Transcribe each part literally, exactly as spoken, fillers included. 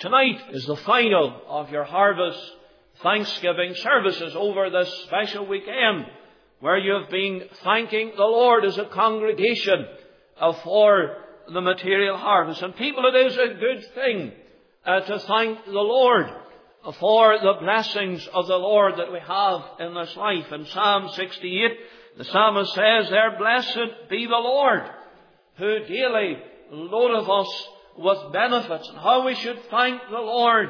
Tonight is the final of your harvest Thanksgiving services over this special weekend, where you have been thanking the Lord as a congregation for the material harvest. And people, it is a good thing uh, to thank the Lord for the blessings of the Lord that we have in this life. In Psalm sixty-eight, the psalmist says there, "Blessed be the Lord, who daily loadeth us with benefits," and how we should thank the Lord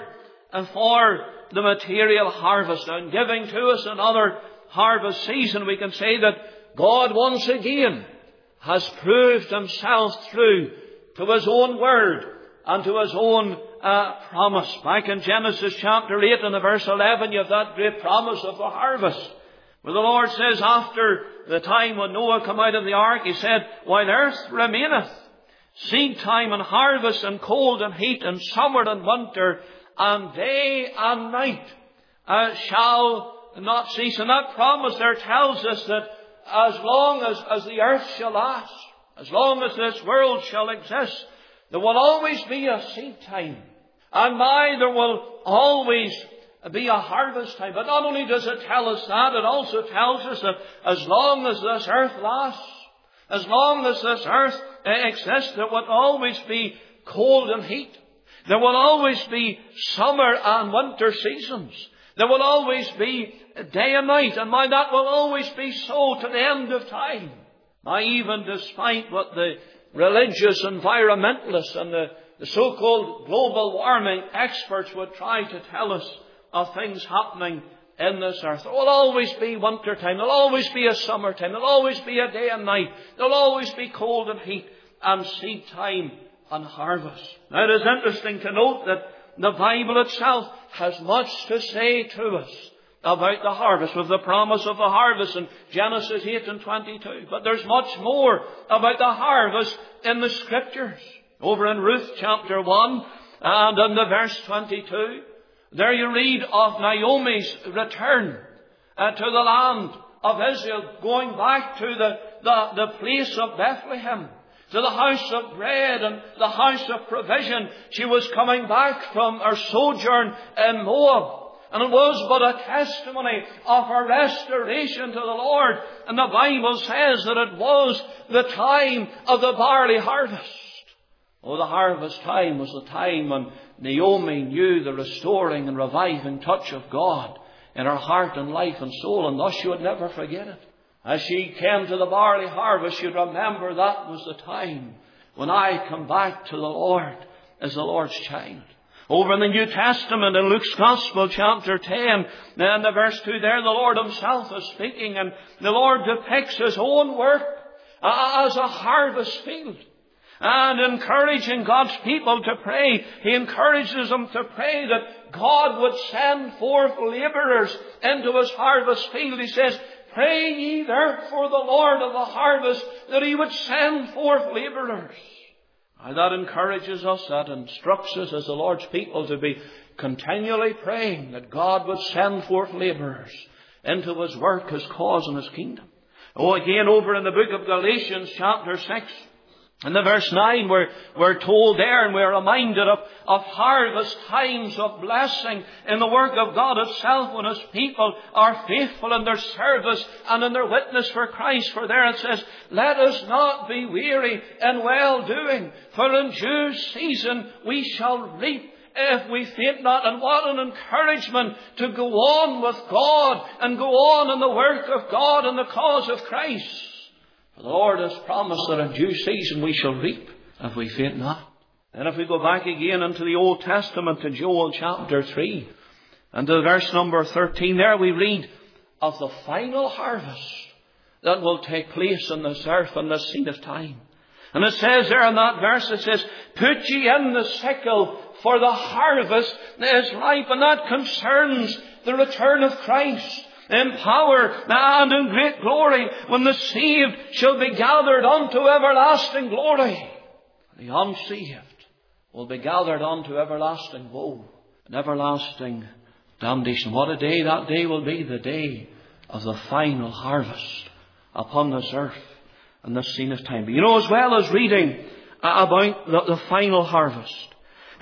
for the material harvest. And giving to us another harvest season, we can say that God once again has proved Himself through to His own word and to His own uh, promise. Back in Genesis chapter eight and verse eleven, you have that great promise of the harvest, where the Lord says, after the time when Noah came out of the ark, He said, "While earth remaineth, seed time and harvest, and cold and heat, and summer and winter, and day and night uh, shall not cease." And that promise there tells us that as long as, as the earth shall last, as long as this world shall exist, there will always be a seed time. And by there will always be a harvest time. But not only does it tell us that, it also tells us that as long as this earth lasts, as long as this earth exists, there will always be cold and heat. There will always be summer and winter seasons. There will always be day and night. And my, that will always be so to the end of time. Now, even despite what the religious environmentalists and the, the so-called global warming experts would try to tell us of things happening in this earth, there will always be winter time. There will always be a summer time. There will always be a day and night. There will always be cold and heat and seed time and harvest. Now, it is interesting to note that the Bible itself has much to say to us about the harvest, with the promise of the harvest in Genesis eight and twenty-two. But there's much more about the harvest in the Scriptures. Over in Ruth chapter one and in the verse twenty-two, there you read of Naomi's return uh, to the land of Israel, going back to the, the, the place of Bethlehem, to the house of bread and the house of provision. She was coming back from her sojourn in Moab. And it was but a testimony of her restoration to the Lord. And the Bible says that it was the time of the barley harvest. Oh, the harvest time was the time when Naomi knew the restoring and reviving touch of God in her heart and life and soul. And thus she would never forget it. As she came to the barley harvest, she'd remember that was the time when I come back to the Lord as the Lord's child. Over in the New Testament, in Luke's Gospel, chapter ten, and the verse two there, the Lord Himself is speaking, and the Lord depicts His own work as a harvest field. And encouraging God's people to pray, He encourages them to pray that God would send forth laborers into His harvest field. He says, "Pray ye therefore the Lord of the harvest that He would send forth laborers." And that encourages us, that instructs us as the Lord's people to be continually praying that God would send forth laborers into His work, His cause and His kingdom. Oh, again over in the book of Galatians chapter six, in the verse nine, we're, we're told there, and we're reminded of, of harvest times of blessing in the work of God itself when His people are faithful in their service and in their witness for Christ. For there it says, "Let us not be weary in well-doing, for in due season we shall reap if we faint not." And what an encouragement to go on with God and go on in the work of God and the cause of Christ. For the Lord has promised that in due season we shall reap if we faint not. And if we go back again into the Old Testament to Joel chapter three and to verse number thirteen, there we read of the final harvest that will take place in this earth in this scene of time. And it says there in that verse, it says, "Put ye in the sickle, for the harvest is ripe." And that concerns the return of Christ in power and in great glory, when the saved shall be gathered unto everlasting glory. The unsaved will be gathered unto everlasting woe and everlasting damnation. What a day that day will be, the day of the final harvest upon this earth and this scene of time. But you know, as well as reading about the, the final harvest,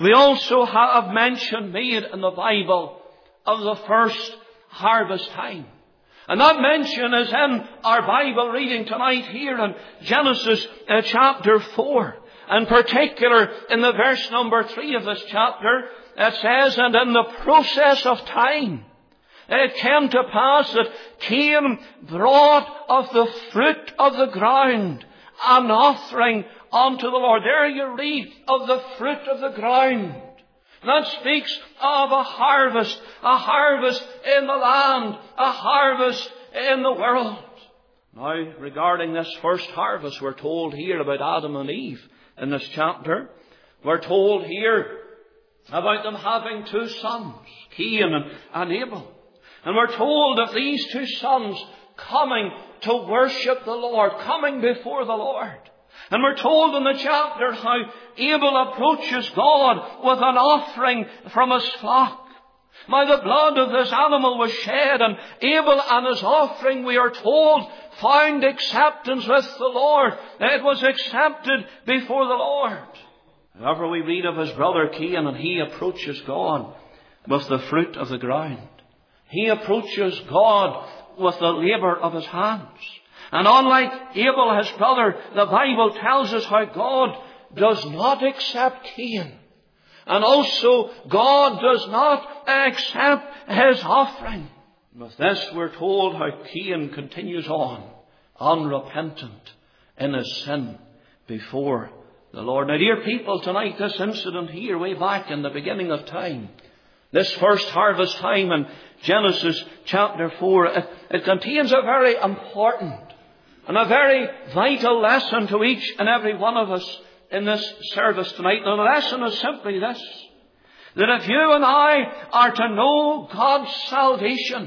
we also have mention made in the Bible of the first harvest time. And that mention is in our Bible reading tonight here in Genesis uh, chapter four. In particular, in the verse number three of this chapter, it says, and in the process of time, it came to pass that Cain brought of the fruit of the ground an offering unto the Lord. There you read of the fruit of the ground. That speaks of a harvest, a harvest in the land, a harvest in the world. Now, regarding this first harvest, we're told here about Adam and Eve in this chapter. We're told here about them having two sons, Cain and, and Abel. And we're told of these two sons coming to worship the Lord, coming before the Lord. And we're told in the chapter how Abel approaches God with an offering from his flock. Now the blood of this animal was shed, and Abel and his offering, we are told, found acceptance with the Lord. It was accepted before the Lord. However, we read of his brother Cain, and he approaches God with the fruit of the ground. He approaches God with the labour of his hands. And unlike Abel, his brother, the Bible tells us how God does not accept Cain. And also, God does not accept his offering. With this, we're told how Cain continues on, unrepentant in his sin before the Lord. Now, dear people, tonight, this incident here, way back in the beginning of time, this first harvest time in Genesis chapter four, it, it contains a very important and a very vital lesson to each and every one of us in this service tonight. And the lesson is simply this, that if you and I are to know God's salvation,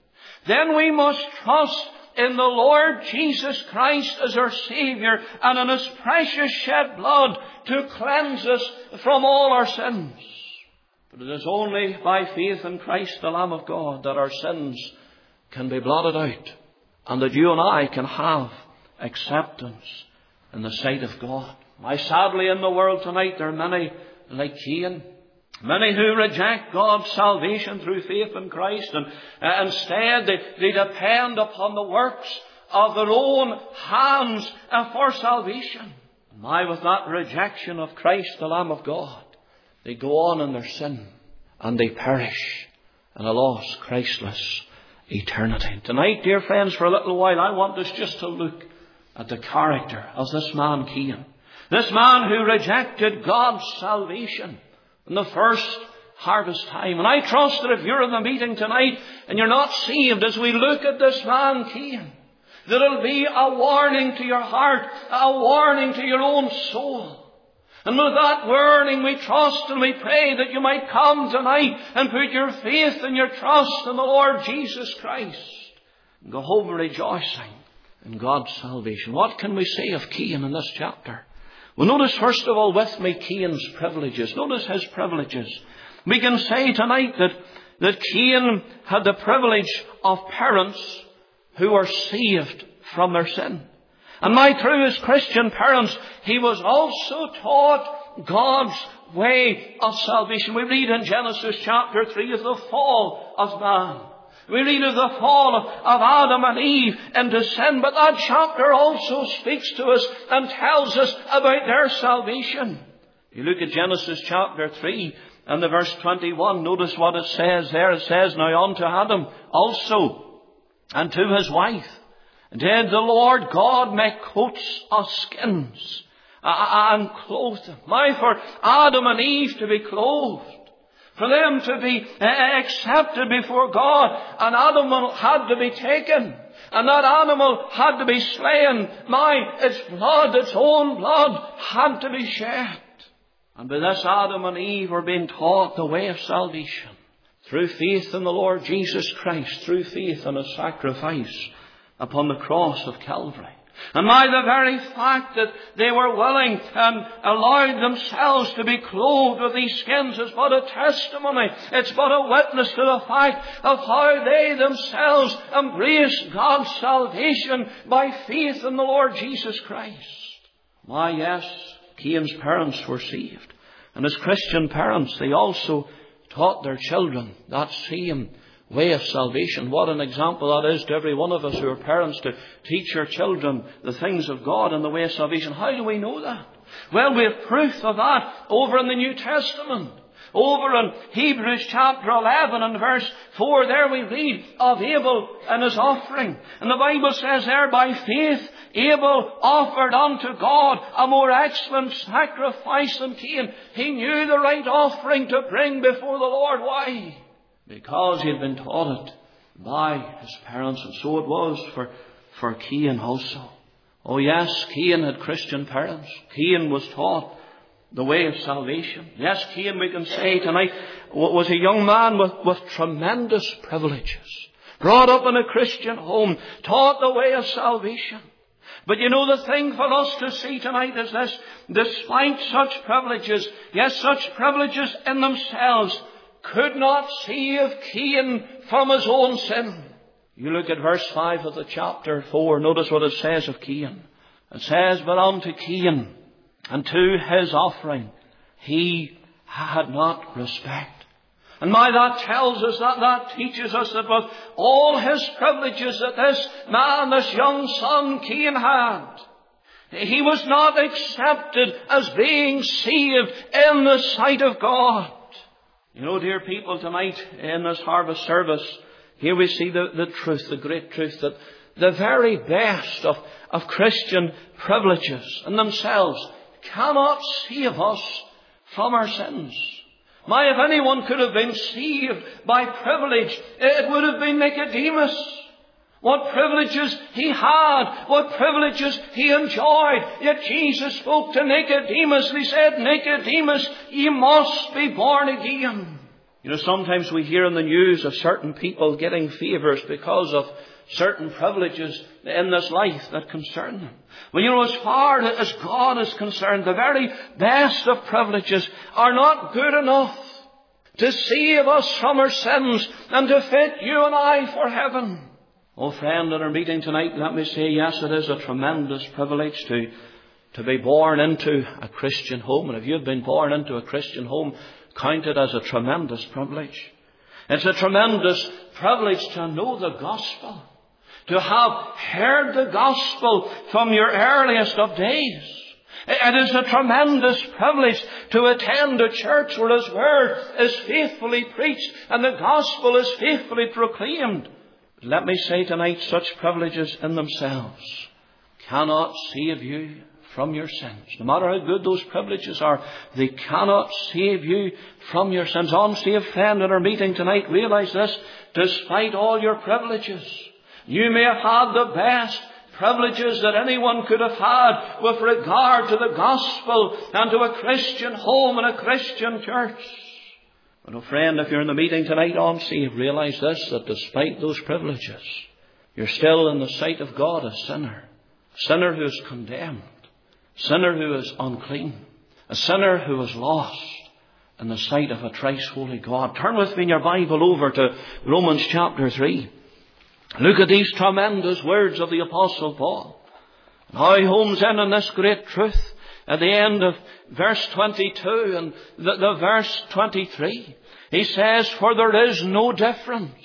then we must trust in the Lord Jesus Christ as our Saviour and in His precious shed blood to cleanse us from all our sins. But it is only by faith in Christ, the Lamb of God, that our sins can be blotted out, and that you and I can have acceptance in the sight of God. Why, sadly, in the world tonight, there are many like Cain, many who reject God's salvation through faith in Christ, and uh, instead they, they depend upon the works of their own hands uh, for salvation. And why, with that rejection of Christ, the Lamb of God, they go on in their sin and they perish in a lost, Christless eternity. Tonight, dear friends, for a little while, I want us just to look at the character of this man Cain. This man who rejected God's salvation in the first harvest time. And I trust that if you're in the meeting tonight and you're not saved, as we look at this man Cain, that it'll be a warning to your heart, a warning to your own soul. And with that warning, we trust and we pray that you might come tonight and put your faith and your trust in the Lord Jesus Christ and go home rejoicing in God's salvation. What can we say of Cain in this chapter? Well, notice first of all with me Cain's privileges. Notice his privileges. We can say tonight that, that Cain had the privilege of parents who were saved from their sin. And my through his Christian parents, he was also taught God's way of salvation. We read in Genesis chapter three of the fall of man. We read of the fall of, of Adam and Eve into sin. But that chapter also speaks to us and tells us about their salvation. You look at Genesis chapter three and the verse twenty-one. Notice what it says there. It says, now unto Adam also and to his wife did the Lord God make coats of skins and clothe them. Now for Adam and Eve to be clothed, for them to be accepted before God, an animal had to be taken, and that animal had to be slain. Now its blood, its own blood, had to be shed. And by this Adam and Eve were being taught the way of salvation through faith in the Lord Jesus Christ, through faith in His sacrifice upon the cross of Calvary. And by the very fact that they were willing and allowed themselves to be clothed with these skins is but a testimony. It's but a witness to the fact of how they themselves embraced God's salvation by faith in the Lord Jesus Christ. Why, yes, Cain's parents were saved. And as Christian parents, they also taught their children that same way of salvation. What an example that is to every one of us who are parents, to teach our children the things of God and the way of salvation. How do we know that? Well, we have proof of that over in the New Testament. Over in Hebrews chapter eleven and verse four, there we read of Abel and his offering. And the Bible says there, by faith Abel offered unto God a more excellent sacrifice than Cain. He knew the right offering to bring before the Lord. Why? Because he had been taught it by his parents. And so it was for, for Cain also. Oh yes, Cain had Christian parents. Cain was taught the way of salvation. Yes, Cain, we can say tonight, was a young man with, with tremendous privileges. Brought up in a Christian home, taught the way of salvation. But you know, the thing for us to see tonight is this: despite such privileges, yes, such privileges in themselves could not save Cain from his own sin. You look at verse five of the chapter four, notice what it says of Cain. It says, but unto Cain and to his offering he had not respect. And my, that tells us, that that teaches us that with all his privileges that this man, this young son Cain had, he was not accepted as being saved in the sight of God. You know, dear people, tonight in this harvest service, here we see the, the truth, the great truth, that the very best of, of Christian privileges in themselves cannot save us from our sins. My, if anyone could have been saved by privilege, it would have been Nicodemus. What privileges he had, what privileges he enjoyed. Yet Jesus spoke to Nicodemus and he said, Nicodemus, you must be born again. You know, sometimes we hear in the news of certain people getting favours because of certain privileges in this life that concern them. Well, you know, as far as God is concerned, the very best of privileges are not good enough to save us from our sins and to fit you and I for heaven. Oh, friend, in our meeting tonight, let me say, yes, it is a tremendous privilege to, to be born into a Christian home. And if you've been born into a Christian home, count it as a tremendous privilege. It's a tremendous privilege to know the gospel, to have heard the gospel from your earliest of days. It is a tremendous privilege to attend a church where His word is faithfully preached and the gospel is faithfully proclaimed. But let me say tonight, such privileges in themselves cannot save you from your sins. No matter how good those privileges are, they cannot save you from your sins. Unsaved friend, in our meeting tonight, realize this: despite all your privileges, you may have had the best privileges that anyone could have had with regard to the gospel and to a Christian home and a Christian church. But, oh friend, if you're in the meeting tonight unsaved, realize this, that despite those privileges, you're still in the sight of God a sinner. A sinner who is condemned. A sinner who is unclean. A sinner who is lost in the sight of a thrice holy God. Turn with me in your Bible over to Romans chapter three. Look at these tremendous words of the Apostle Paul. Now he homes in on this great truth at the end of verse twenty-two and the, the verse twenty-three. He says, for there is no difference,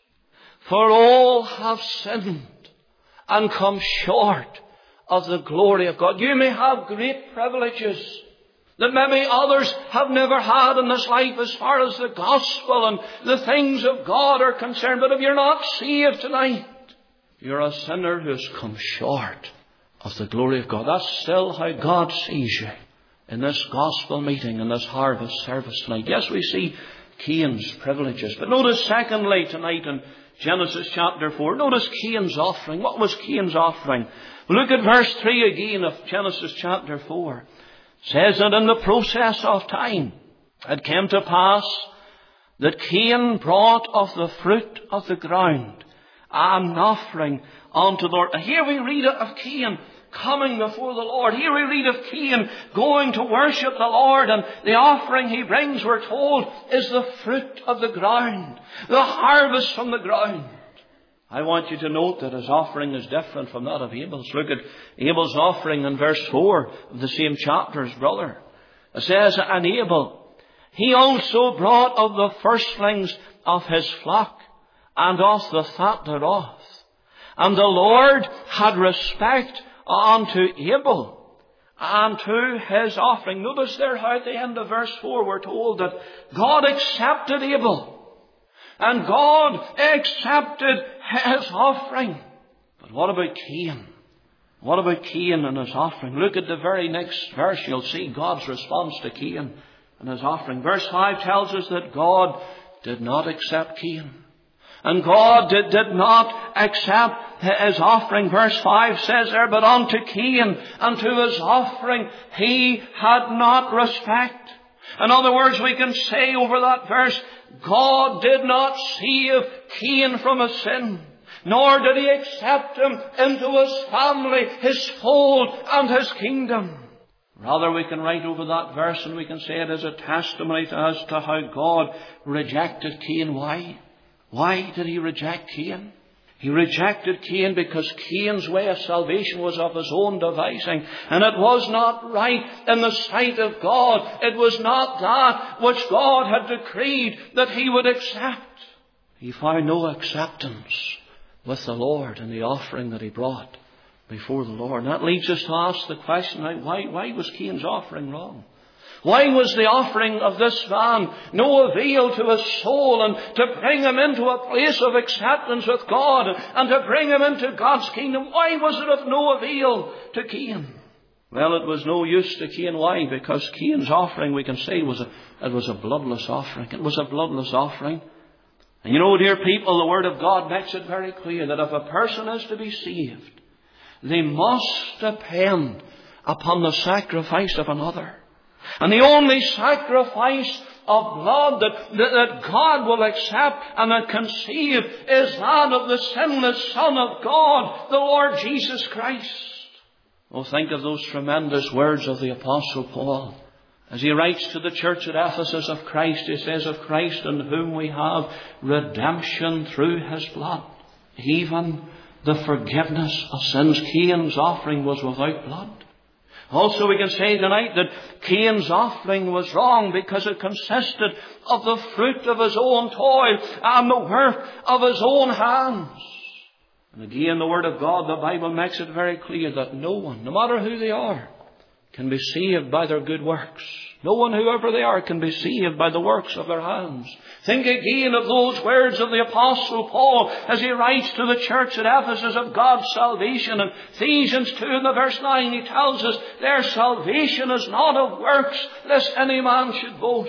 for all have sinned and come short of the glory of God. You may have great privileges that maybe others have never had in this life as far as the gospel and the things of God are concerned. But if you're not saved tonight, you're a sinner who has come short of the glory of God. That's still how God sees you in this gospel meeting, in this harvest service tonight. Yes, we see Cain's privileges. But notice secondly tonight in Genesis chapter four, notice Cain's offering. What was Cain's offering? Look at verse three again of Genesis chapter four. It says that in the process of time it came to pass that Cain brought of the fruit of the ground an offering unto the Lord. And here we read of Cain coming before the Lord. Here we read of Cain going to worship the Lord, and the offering he brings, we're told, is the fruit of the ground, the harvest from the ground. I want you to note that his offering is different from that of Abel's. Look at Abel's offering in verse four of the same chapter, his brother. It says, and Abel, he also brought of the firstlings of his flock, and of the fat thereof. And the Lord had respect unto Abel, and to his offering. Notice there how at the end of verse four we're told that God accepted Abel, and God accepted his offering. But what about Cain? What about Cain and his offering? Look at the very next verse. You'll see God's response to Cain and his offering. Verse five tells us that God did not accept Cain. And God did, did not accept his offering. Verse five says there, but unto Cain and to his offering he had not respect. In other words, we can say over that verse, God did not save Cain from his sin, nor did he accept him into his family, his fold, and his kingdom. Rather, we can write over that verse and we can say it as a testimony to us to how God rejected Cain. Why? Why did he reject Cain? He rejected Cain because Cain's way of salvation was of his own devising. And it was not right in the sight of God. It was not that which God had decreed that he would accept. He found no acceptance with the Lord in the offering that he brought before the Lord. And that leads us to ask the question, why, why was Cain's offering wrong? Why was the offering of this man no avail to his soul and to bring him into a place of acceptance with God and to bring him into God's kingdom? Why was it of no avail to Cain? Well, it was no use to Cain. Why? Because Cain's offering, we can say, was a, it was a bloodless offering. It was a bloodless offering. And you know, dear people, the Word of God makes it very clear that if a person is to be saved, they must depend upon the sacrifice of another. And the only sacrifice of blood that, that, that God will accept and that can save is that of the sinless Son of God, the Lord Jesus Christ. Oh, think of those tremendous words of the Apostle Paul. As he writes to the church at Ephesus of Christ, he says, of Christ in whom we have redemption through his blood, even the forgiveness of sins. Cain's offering was without blood. Also, we can say tonight that Cain's offering was wrong because it consisted of the fruit of his own toil and the work of his own hands. And again, the Word of God, the Bible makes it very clear that no one, no matter who they are, can be saved by their good works. No one, whoever they are, can be saved by the works of their hands. Think again of those words of the Apostle Paul as he writes to the church at Ephesus of God's salvation. In Ephesians two in the verse nine, he tells us their salvation is not of works, lest any man should boast.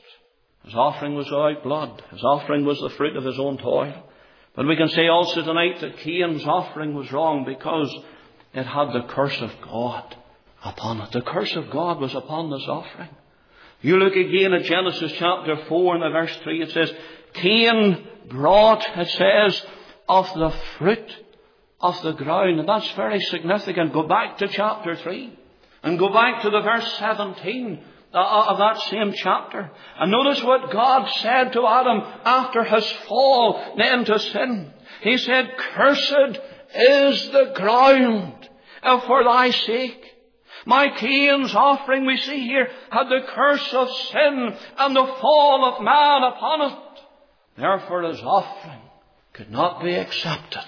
His offering was without blood. His offering was the fruit of his own toil. But we can say also tonight that Cain's offering was wrong because it had the curse of God upon it. The curse of God was upon this offering. You look again at Genesis chapter four and the verse three. It says, Cain brought, it says, of the fruit of the ground. And that's very significant. Go back to chapter three and go back to the verse seventeen of that same chapter. And notice what God said to Adam after his fall into sin. He said, cursed is the ground for thy sake. My Cain's offering, we see here, had the curse of sin and the fall of man upon it. Therefore his offering could not be accepted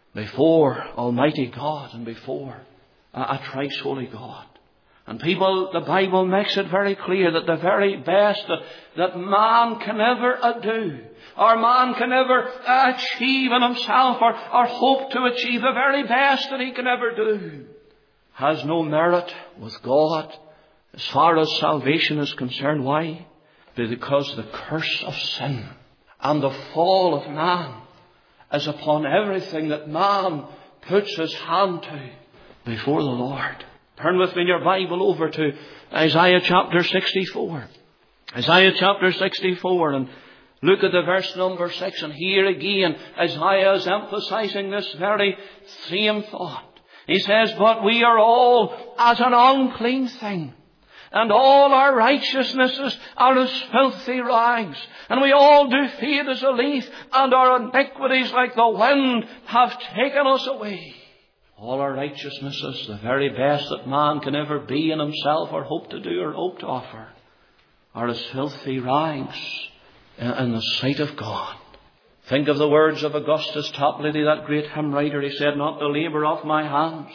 before Almighty God and before a, a thrice holy God. And people, the Bible makes it very clear that the very best that, that man can ever do, or man can ever achieve in himself, or, or hope to achieve, the very best that he can ever do, has no merit with God as far as salvation is concerned. Why? Because the curse of sin and the fall of man is upon everything that man puts his hand to before the Lord. Turn with me in your Bible over to Isaiah chapter sixty-four. Isaiah chapter sixty-four, and look at the verse number six. And here again, Isaiah is emphasizing this very same thought. He says, but we are all as an unclean thing, and all our righteousnesses are as filthy rags, and we all do fade as a leaf, and our iniquities like the wind have taken us away. All our righteousnesses, the very best that man can ever be in himself or hope to do or hope to offer, are as filthy rags in the sight of God. Think of the words of Augustus Toplady, that great hymn writer. He said, "Not the labour of my hands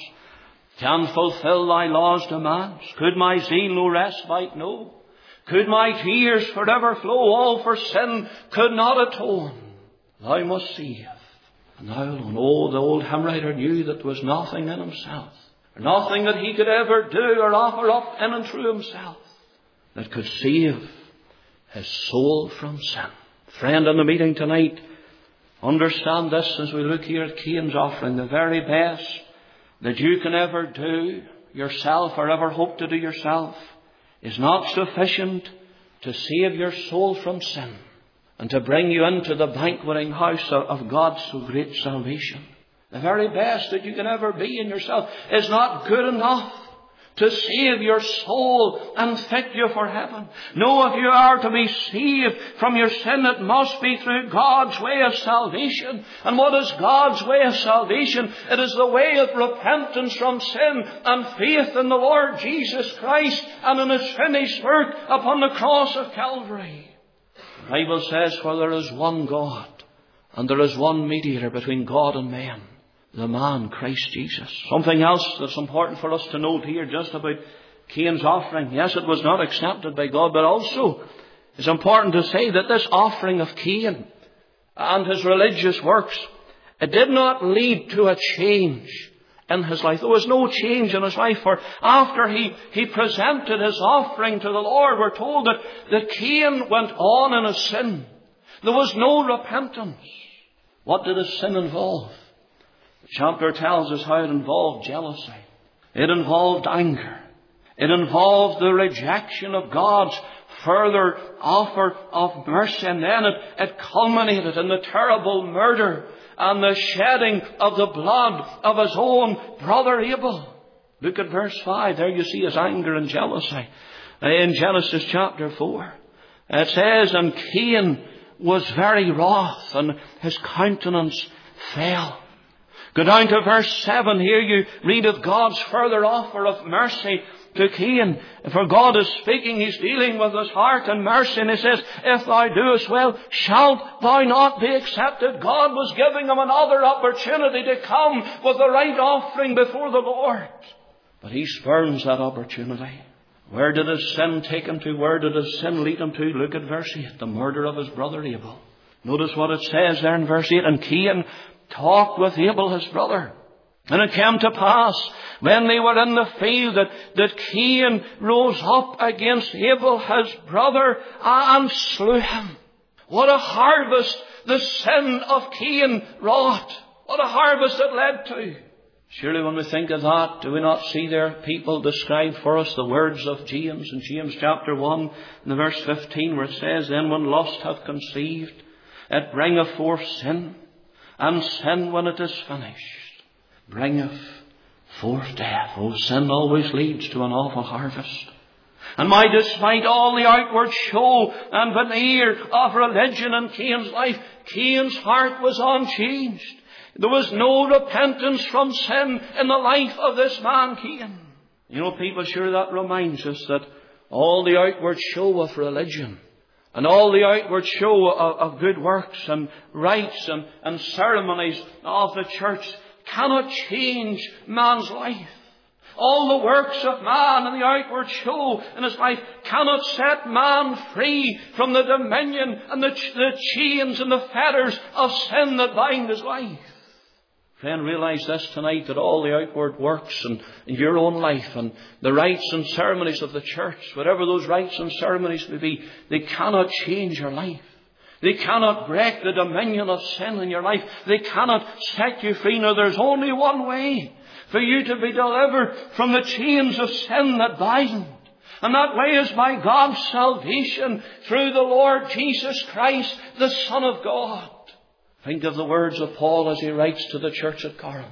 can fulfil thy law's demands. Could my zeal no respite know? Could my tears forever flow? All for sin could not atone. Thou must save, and thou alone." Oh, the old hymn writer knew that there was nothing in himself, nothing that he could ever do or offer up in and through himself, that could save his soul from sin. Friend, in the meeting tonight, understand this as we look here at Cain's offering. The very best that you can ever do yourself or ever hope to do yourself is not sufficient to save your soul from sin and to bring you into the banqueting house of God's so great salvation. The very best that you can ever be in yourself is not good enough to save your soul and fit you for heaven. No, if you are to be saved from your sin, it must be through God's way of salvation. And what is God's way of salvation? It is the way of repentance from sin and faith in the Lord Jesus Christ and in His finished work upon the cross of Calvary. The Bible says, "For there is one God, and there is one mediator between God and men, the man Christ Jesus." Something else that's important for us to note here just about Cain's offering. Yes, it was not accepted by God, but also it's important to say that this offering of Cain and his religious works, it did not lead to a change in his life. There was no change in his life, for after he, he presented his offering to the Lord, we're told that, that Cain went on in his sin. There was no repentance. What did his sin involve? The chapter tells us how it involved jealousy. It involved anger. It involved the rejection of God's further offer of mercy. And then it, it culminated in the terrible murder and the shedding of the blood of his own brother Abel. Look at verse five. There you see his anger and jealousy. In Genesis chapter four, it says, "And Cain was very wroth, and his countenance fell." Go down to verse seven. Here you read of God's further offer of mercy to Cain. For God is speaking. He's dealing with his heart and mercy. And He says, "If thou doest well, shalt thou not be accepted?" God was giving him another opportunity to come with the right offering before the Lord. But he spurns that opportunity. Where did his sin take him to? Where did his sin lead him to? Look at verse eight. The murder of his brother Abel. Notice what it says there in verse eight. "And Cain talked with Abel his brother. And it came to pass, when they were in the field, that, that Cain rose up against Abel his brother and slew him." What a harvest the sin of Cain wrought. What a harvest it led to. Surely when we think of that, do we not see there people describe for us the words of James in James chapter one, in the verse fifteen, where it says, "Then when lust hath conceived, it bringeth forth sin. And sin, when it is finished, bringeth forth death." Oh, sin always leads to an awful harvest. And my, despite all the outward show and veneer of religion in Cain's life, Cain's heart was unchanged. There was no repentance from sin in the life of this man Cain. You know, people, sure that reminds us that all the outward show of religion and all the outward show of, of good works and rites and, and ceremonies of the church cannot change man's life. All the works of man and the outward show in his life cannot set man free from the dominion and the, the chains and the fetters of sin that bind his life. Friend, realize this tonight, that all the outward works in, in your own life and the rites and ceremonies of the church, whatever those rites and ceremonies may be, they cannot change your life. They cannot break the dominion of sin in your life. They cannot set you free. Now, there's only one way for you to be delivered from the chains of sin that bind. And that way is by God's salvation through the Lord Jesus Christ, the Son of God. Think of the words of Paul as he writes to the church at Corinth.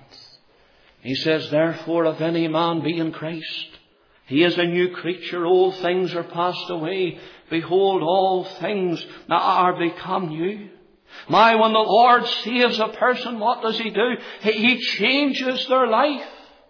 He says, "Therefore, if any man be in Christ, he is a new creature. Old things are passed away. Behold, all things are become new." My, when the Lord saves a person, what does He do? He, he changes their life.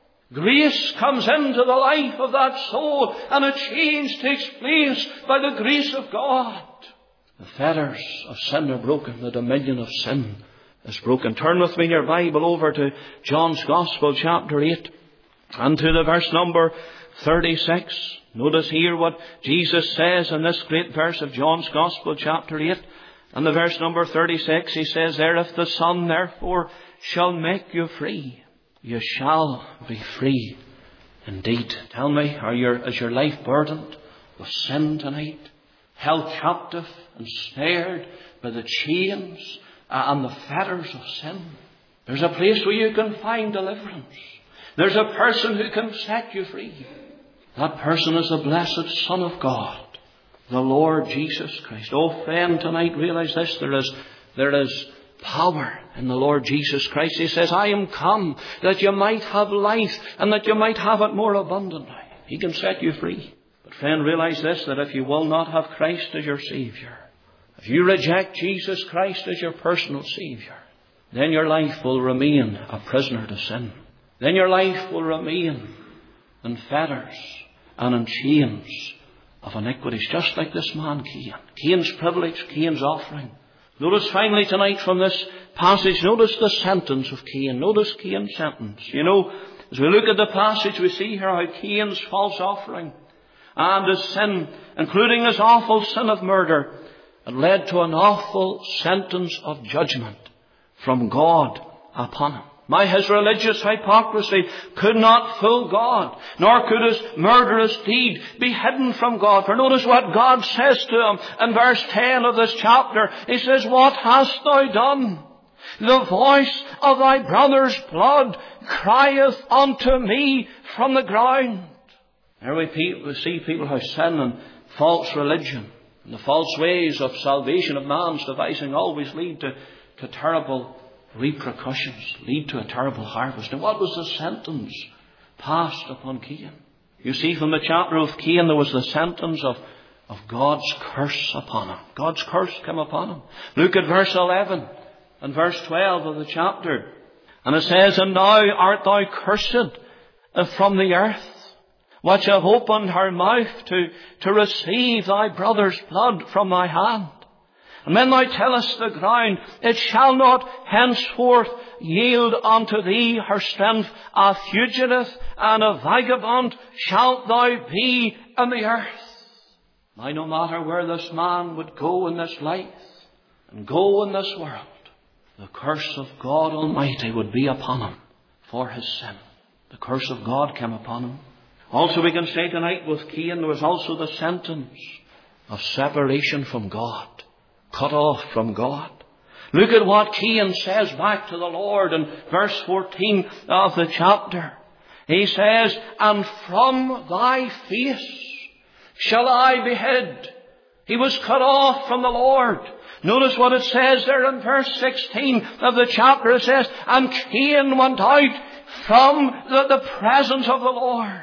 Grace comes into the life of that soul, and a change takes place by the grace of God. The fetters of sin are broken. The dominion of sin is broken. Turn with me in your Bible over to John's Gospel, chapter eight, and to the verse number thirty-six. Notice here what Jesus says in this great verse of John's Gospel, chapter eight, and the verse number thirty-six. He says there, "If the Son therefore shall make you free, you shall be free indeed." Tell me, are your, is your life burdened with sin tonight? Held captive and snared by the chains and the fetters of sin? There's a place where you can find deliverance. There's a person who can set you free. That person is the blessed Son of God, the Lord Jesus Christ. Oh friend, tonight realize this. There is, there is power in the Lord Jesus Christ. He says, "I am come that you might have life, and that you might have it more abundantly." He can set you free. But friend, realize this, that if you will not have Christ as your Saviour, if you reject Jesus Christ as your personal Saviour, then your life will remain a prisoner to sin. Then your life will remain in fetters and in chains of iniquities, just like this man Cain. Cain's privilege, Cain's offering. Notice finally tonight from this passage, notice the sentence of Cain. Notice Cain's sentence. You know, as we look at the passage, we see here how Cain's false offering and his sin, including his awful sin of murder, had led to an awful sentence of judgment from God upon him. My, his religious hypocrisy could not fool God, nor could his murderous deed be hidden from God. For notice what God says to him in verse ten of this chapter. He says, "What hast thou done? The voice of thy brother's blood crieth unto me from the ground." There we see people how sin and false religion and the false ways of salvation of man's devising always lead to, to terrible repercussions, lead to a terrible harvest. And what was the sentence passed upon Cain? You see, from the chapter of Cain, there was the sentence of, of God's curse upon him. God's curse came upon him. Look at verse eleven and verse twelve of the chapter. And it says, "And now art thou cursed from the earth, which have opened her mouth to, to receive thy brother's blood from thy hand. And when thou tellest the ground, it shall not henceforth yield unto thee her strength. A fugitive and a vagabond shalt thou be in the earth." Now, no matter where this man would go in this life and go in this world, the curse of God Almighty would be upon him for his sin. The curse of God came upon him. Also, we can say tonight with Cain, there was also the sentence of separation from God. Cut off from God. Look at what Cain says back to the Lord in verse fourteen of the chapter. He says, "And from thy face shall I be hid." He was cut off from the Lord. Notice what it says there in verse sixteen of the chapter. It says, "And Cain went out from the, the presence of the Lord."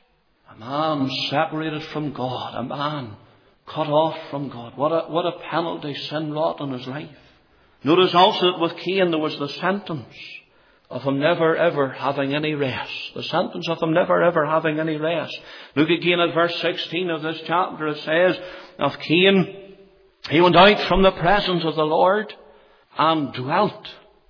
A man separated from God. A man cut off from God. What a, what a penalty sin wrought in his life. Notice also that with Cain there was the sentence of him never ever having any rest. The sentence of him never ever having any rest. Look again at verse sixteen of this chapter. It says of Cain, "He went out from the presence of the Lord and dwelt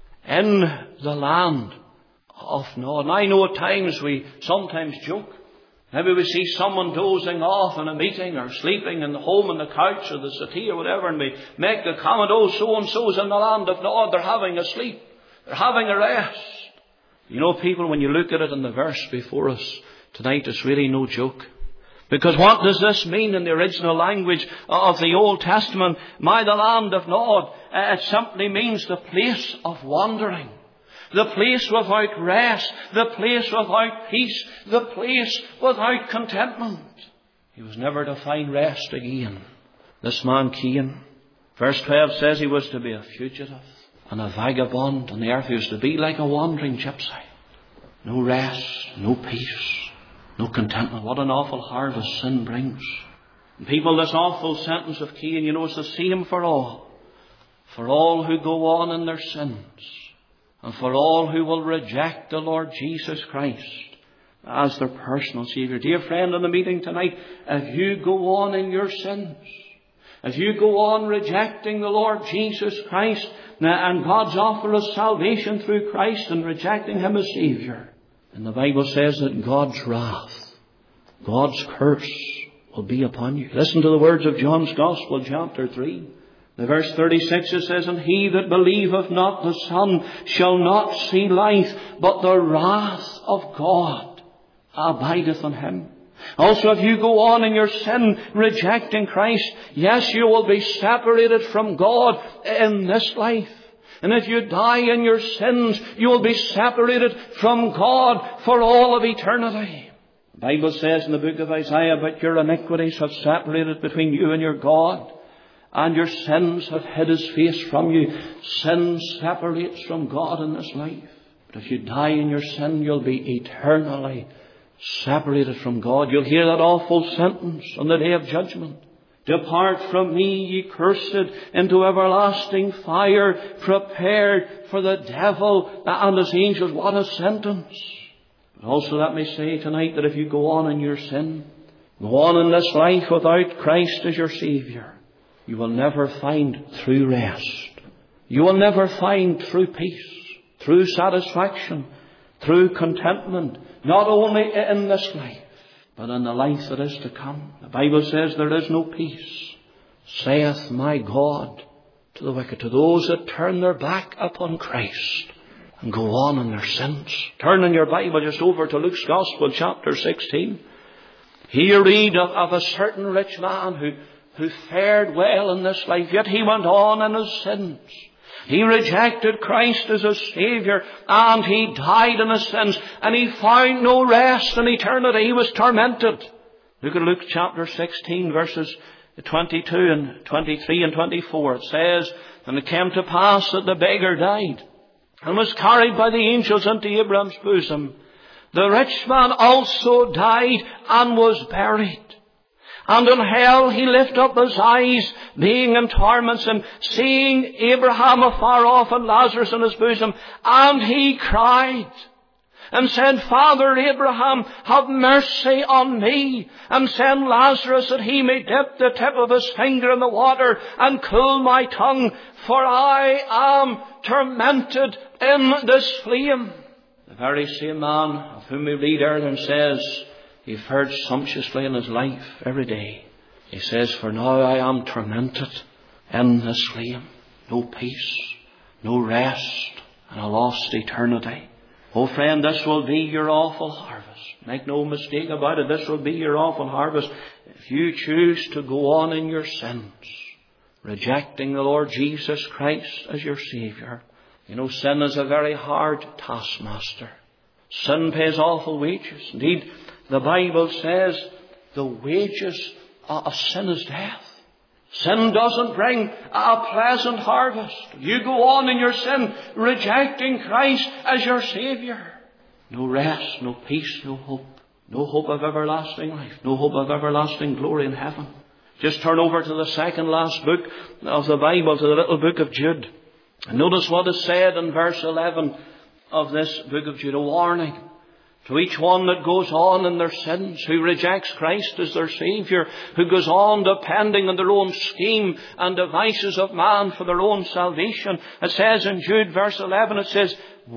in the land of Nod." And I know at times we sometimes joke. Maybe we see someone dozing off in a meeting or sleeping in the home on the couch or the settee or whatever, and we make the comment, "Oh, so-and-so's in the land of Nod. They're having a sleep. They're having a rest." You know, people, when you look at it in the verse before us tonight, it's really no joke. Because what does this mean in the original language of the Old Testament? My, the land of Nod, it simply means the place of wandering. The place without rest, the place without peace, the place without contentment. He was never to find rest again. This man Cain, verse twelve says he was to be a fugitive and a vagabond on the earth. He was to be like a wandering gypsy. No rest, no peace, no contentment. What an awful harvest sin brings. And people, this awful sentence of Cain, you know, it's the same for all. for all who go on in their sins, and for all who will reject the Lord Jesus Christ as their personal Saviour. Dear friend in the meeting tonight, if you go on in your sins, if you go on rejecting the Lord Jesus Christ and God's offer of salvation through Christ and rejecting Him as Saviour, and the Bible says that God's wrath, God's curse will be upon you. Listen to the words of John's Gospel, chapter three. The verse thirty-six, it says, "And he that believeth not the Son shall not see life, but the wrath of God abideth on him." Also, if you go on in your sin, rejecting Christ, yes, you will be separated from God in this life. And if you die in your sins, you will be separated from God for all of eternity. The Bible says in the book of Isaiah, "But your iniquities have separated between you and your God, and your sins have hid His face from you." Sin separates from God in this life. But if you die in your sin, you'll be eternally separated from God. You'll hear that awful sentence on the day of judgment. "Depart from me, ye cursed, into everlasting fire, prepared for the devil and his angels." What a sentence. But also let me say tonight that if you go on in your sin, go on in this life without Christ as your Saviour, you will never find true rest. You will never find true peace, true satisfaction, true contentment, not only in this life, but in the life that is to come. The Bible says there is no peace, saith my God, to the wicked, to those that turn their back upon Christ and go on in their sins. Turn in your Bible just over to Luke's Gospel, chapter sixteen. Here you read of, of a certain rich man who, who fared well in this life, yet he went on in his sins. He rejected Christ as a Saviour, and he died in his sins, and he found no rest in eternity. He was tormented. Look at Luke chapter sixteen, verses twenty-two and twenty-three and twenty-four. It says, "And it came to pass that the beggar died, and was carried by the angels into Abraham's bosom. The rich man also died, and was buried. And in hell he lifted up his eyes, being in torments, and seeing Abraham afar off and Lazarus in his bosom. And he cried and said, Father Abraham, have mercy on me, and send Lazarus that he may dip the tip of his finger in the water and cool my tongue, for I am tormented in this flame." The very same man of whom we read earlier and says he fared sumptuously in his life every day. He says, "For now I am tormented in this flame." No peace, no rest, and a lost eternity. Oh friend, this will be your awful harvest. Make no mistake about it, this will be your awful harvest if you choose to go on in your sins, rejecting the Lord Jesus Christ as your Saviour. You know, sin is a very hard taskmaster. Sin pays awful wages. Indeed, the Bible says the wages of sin is death. Sin doesn't bring a pleasant harvest. You go on in your sin, rejecting Christ as your Saviour. No rest, no peace, no hope. No hope of everlasting life. No hope of everlasting glory in heaven. Just turn over to the second last book of the Bible, to the little book of Jude. And notice what is said in verse eleven of this book of Jude. A warning to each one that goes on in their sins, who rejects Christ as their Saviour, who goes on depending on their own scheme and devices of man for their own salvation. It says in Jude verse eleven, it says,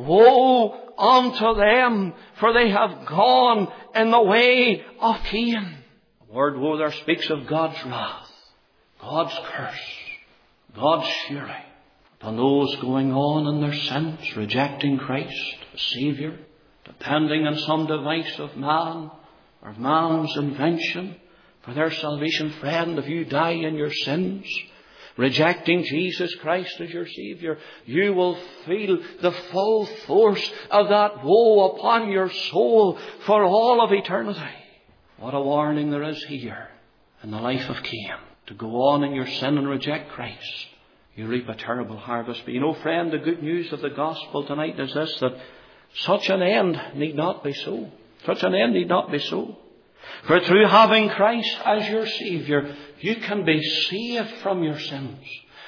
"Woe unto them, for they have gone in the way of Cain." The word woe there speaks of God's wrath, God's curse, God's fury upon those going on in their sins, rejecting Christ as Saviour, depending on some device of man or man's invention for their salvation. Friend, if you die in your sins, rejecting Jesus Christ as your Saviour, you will feel the full force of that woe upon your soul for all of eternity. What a warning there is here in the life of Cain. To go on in your sin and reject Christ, you reap a terrible harvest. But you know, friend, the good news of the gospel tonight is this, that such an end need not be so. Such an end need not be so. For through having Christ as your Saviour, you can be saved from your sins.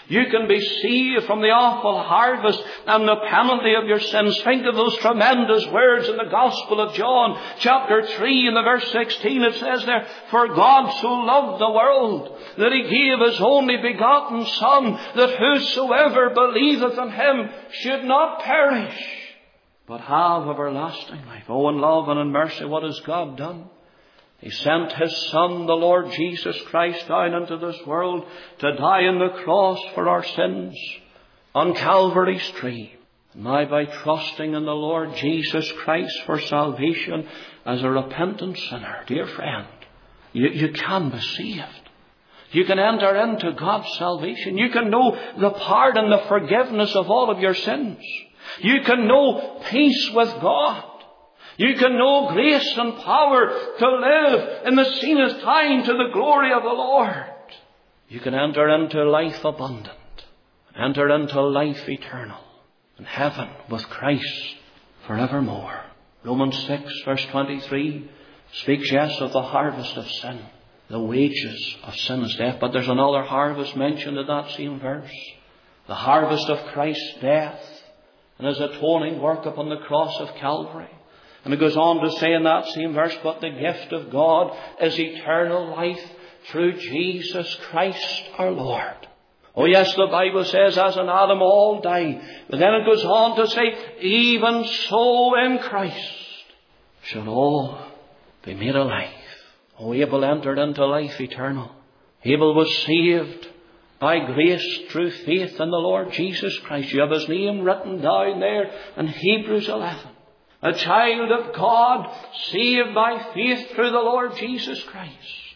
You can be saved from the awful harvest and the penalty of your sins. Think of those tremendous words in the Gospel of John, chapter three, in the verse sixteen. It says there, "For God so loved the world, that he gave his only begotten Son, that whosoever believeth in him should not perish, but have everlasting life." Oh, in love and in mercy, what has God done? He sent his Son, the Lord Jesus Christ, down into this world to die on the cross for our sins on Calvary's tree. And now, by trusting in the Lord Jesus Christ for salvation as a repentant sinner, dear friend, you, you can be saved. You can enter into God's salvation. You can know the pardon, the forgiveness of all of your sins. You can know peace with God. You can know grace and power to live in the seenest time to the glory of the Lord. You can enter into life abundant, enter into life eternal, in heaven with Christ forevermore. Romans six, verse twenty-three, speaks, yes, of the harvest of sin. The wages of sin is death. But there's another harvest mentioned in that same verse. The harvest of Christ's death and his atoning work upon the cross of Calvary. And it goes on to say in that same verse, "But the gift of God is eternal life through Jesus Christ our Lord." Oh yes, the Bible says, as in Adam all die. But then it goes on to say, "Even so in Christ shall all be made alive." Oh, Abel entered into life eternal. Abel was saved by grace through faith in the Lord Jesus Christ. You have his name written down there in Hebrews eleven. A child of God, saved by faith through the Lord Jesus Christ.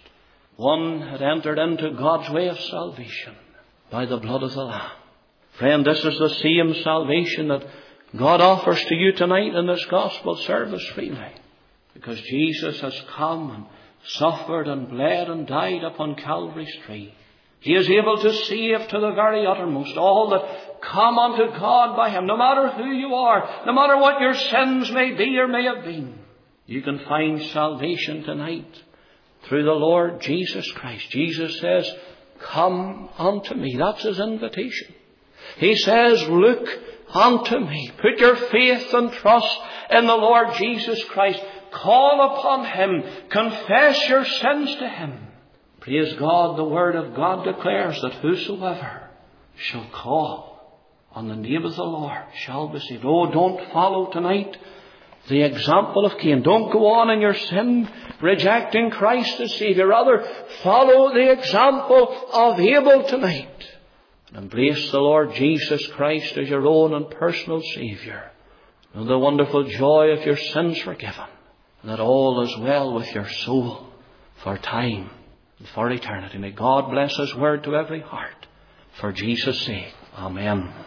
One had entered into God's way of salvation by the blood of the Lamb. Friend, this is the same salvation that God offers to you tonight in this gospel service freely. Because Jesus has come and suffered and bled and died upon Calvary's tree. He is able to save to the very uttermost all that come unto God by him, no matter who you are, no matter what your sins may be or may have been. You can find salvation tonight through the Lord Jesus Christ. Jesus says, "Come unto me." That's his invitation. He says, "Look unto me." Put your faith and trust in the Lord Jesus Christ. Call upon him. Confess your sins to him. Praise God, the Word of God declares that whosoever shall call on the name of the Lord shall be saved. Oh, don't follow tonight the example of Cain. Don't go on in your sin rejecting Christ as Savior. Rather, follow the example of Abel tonight and embrace the Lord Jesus Christ as your own and personal Savior. Know the wonderful joy of your sins forgiven, and that all is well with your soul for time and for eternity. May God bless his word to every heart. For Jesus' sake. Amen.